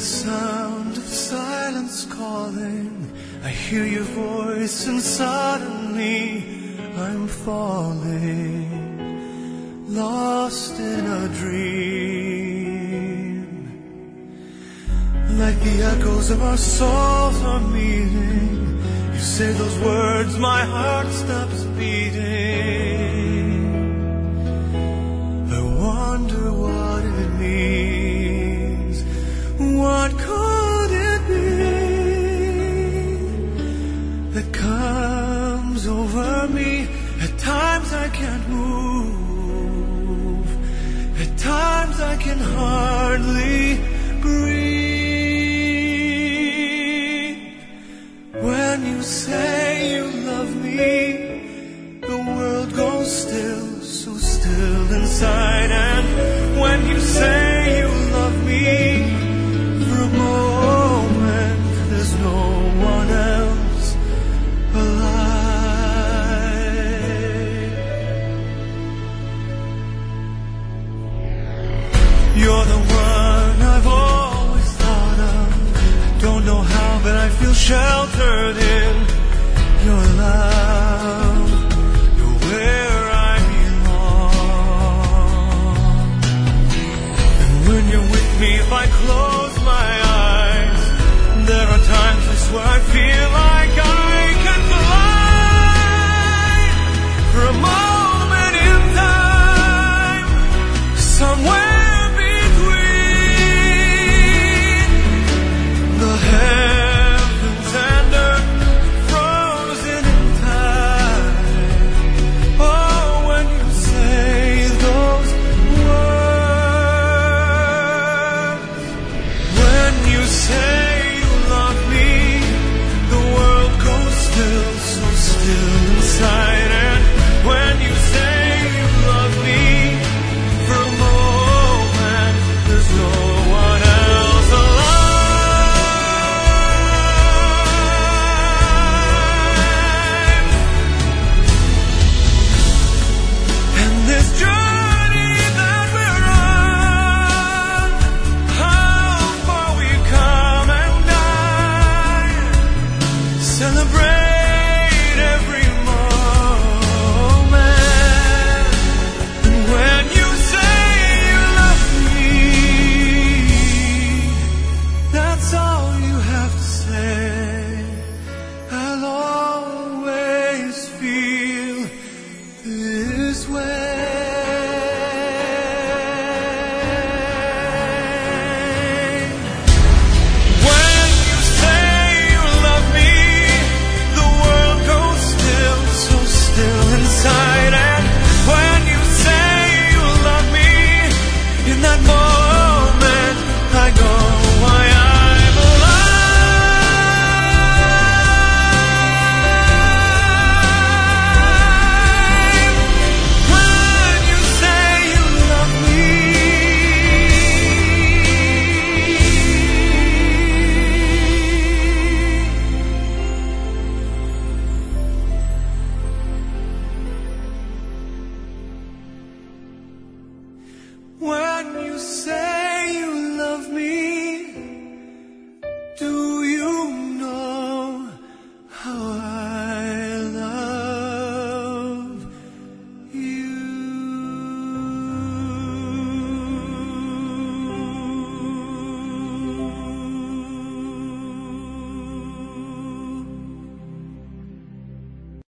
sound of silence calling. I hear your voice and suddenly I'm falling, lost in a dream. Like the echoes of our souls are meeting. You say those words, my heart stops beating. I wonder what it means. What could it be that comes over me? At times I can't move. At times I can hardly